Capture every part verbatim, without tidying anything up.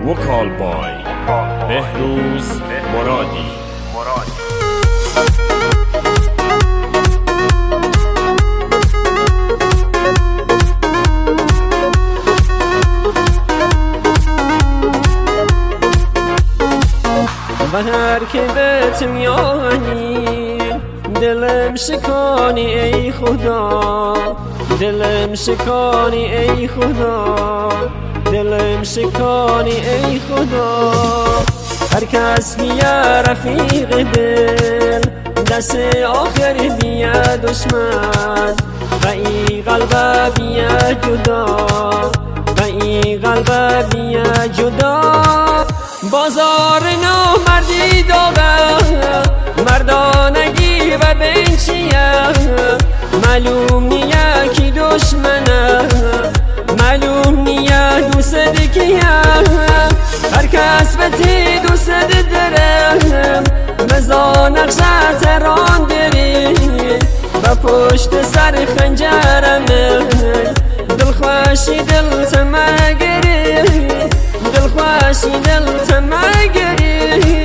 وکال بای بهروز مرادی. و هر که بهت میانی دلم شکانی ای خدا، دلم شکانی ای خدا، دلم شکانی ای خدا. هر کس بیا رفیق دل، دست آخر بیا دشمن، و ای قلب بیا جدا، و ای قلب بیا جدا. بازار نو مردی داغه، مردانگی و بنچیه، معلوم نیه کی دشمنه، معلوم نیه دوست کیه. هر کس بتی دوست درم، مزا نقشه تران داری، و پشت سر خنجرم دل خوشی دل تمگری، دل خوشی دل تمگری.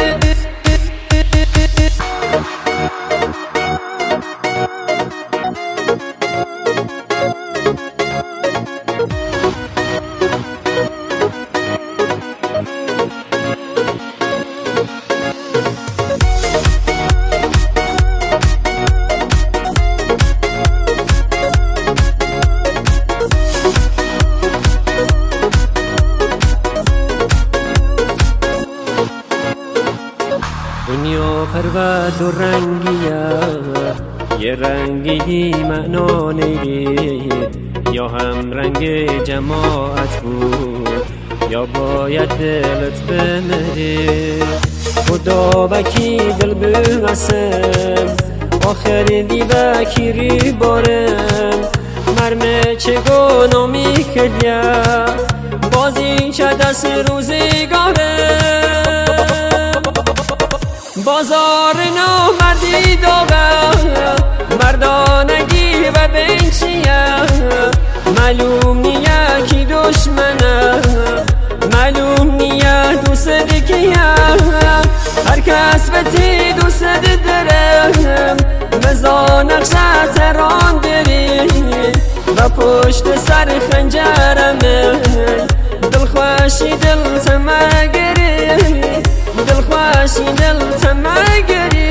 دنیا پرود و رنگیه، یه رنگی معنا نگید، یا هم رنگ جماعت بود یا باید دلت بمری. خدا بکی دل بگسم آخر دی بکی ری بارم، مرمه چه گنامی کردیا بازی چه دست روزگارم. بازار نو مردی داغه، مردانگی و بنچیه، معلوم نیه کی دشمنه، معلوم نیه دوست کیه. هر کس بتی دوست درم، مزا نقشه تران داری، و پشت سر خنجرم دل خوشی دل تمگری، دل خوشی دل تمگری.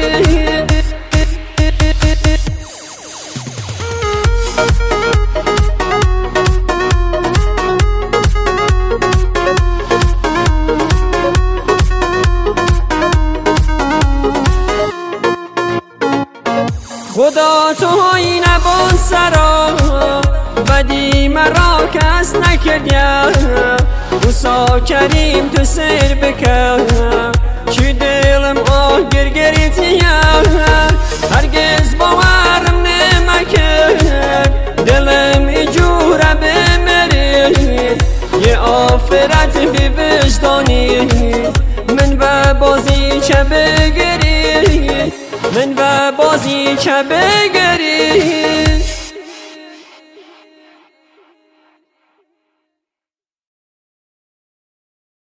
خدا تو های نبان سرا، بدی مرا کس نکردیم، موسا کریم تو سیر بکن، چی دلم آه گرگریتیم، هرگز باورم نمکرد دلم ایجوره بمری. یه آفرت بی وجدانی من و بازی چه بگری، من و بازی چه بگری.